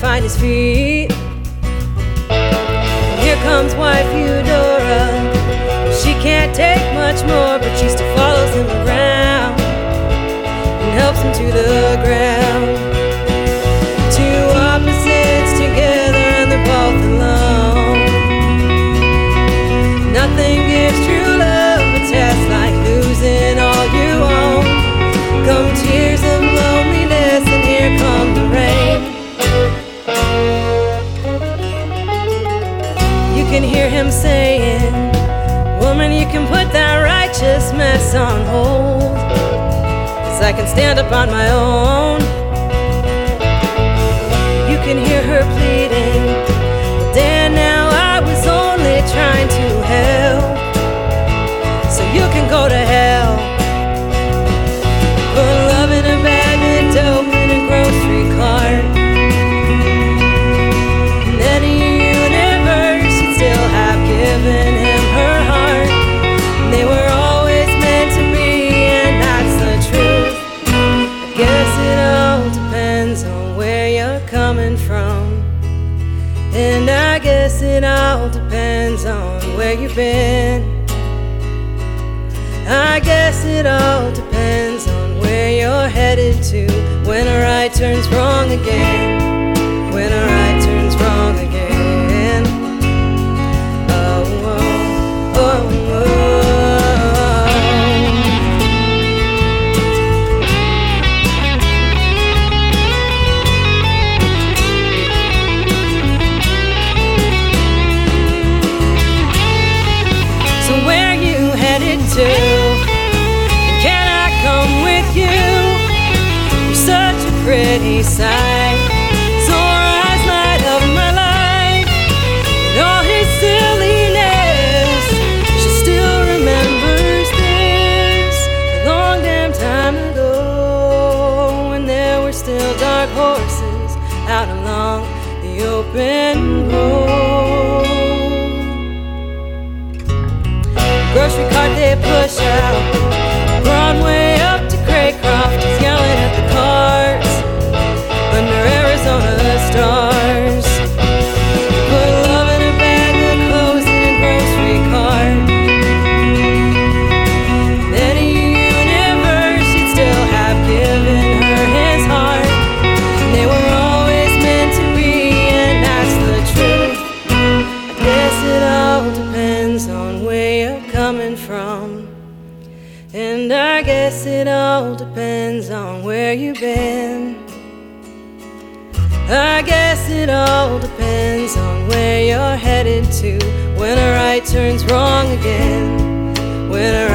find his feet. Here comes wife Eudora. She can't take much more, but she still follows him around and helps him to the ground. Two opposites together and they're both alone. Nothing gives true love a test like losing all you own. Come tears of loneliness and here come the rain. You can hear him saying, woman, you can put that righteous mess on hold, 'cause I can stand up on my own. You can hear her pleading, Dan, now I was only trying to help, so you can go to hell. Put love in a bag of dope in a grocery cart. In any universe, you'd still have given him her heart. And they were always meant to be, and that's the truth. I guess it all depends on where you're coming from. And I guess it all depends on where you've been. I guess it all depends on where you're headed to when a right turns wrong again. When a right turns wrong again. Oh, oh, oh, oh. So where you headed to? Can I come with you? You're such a pretty sight. Sore eyes light up my life. And all his silliness, she still remembers this. A long damn time ago, when there were still dark horses out along the open road. Grocery cart they push out, Broadway up to Craycroft, he's yelling at the cars under Arizona stars. Put love in a bag of clothes in a grocery cart. In any universe, he'd still have given her his heart. And they were always meant to be, and that's the truth. I guess it all depends on where you're coming from. And I guess it all depends on where you've been. I guess it all depends on where you're headed to when a right turns wrong again. When a